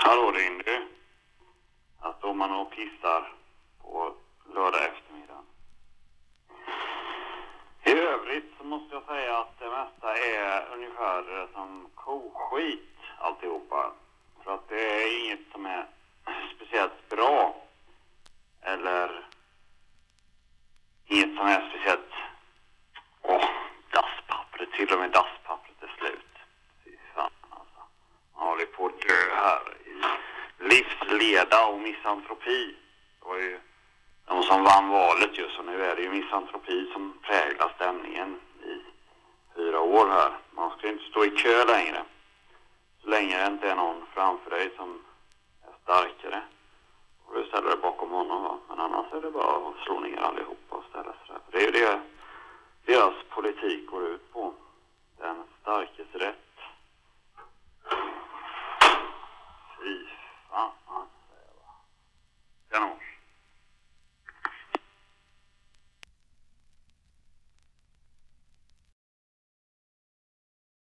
Hallå, det är Indy. Här står man och pissar på lördag eftermiddag. I övrigt så måste jag säga att det mesta är ungefär som koskit alltihopa. För att det är inget som är speciellt bra. Eller inget som är speciellt... dasspappret, till och med dasspappret är slut. Fy fan alltså. Man håller på att dö här i livsleda och misantropi. Det var ju de som vann valet just, och nu är det ju misantropi som präglar stämningen i 4 år här. Man ska inte stå i kö längre. Så länge det inte är någon framför dig som är starkare. Och du ställer dig bakom honom, va? Men annars är det bara att slå ner allihopa och ställa sig där. Det är ju det deras politik går ut på. Den starkes rätt.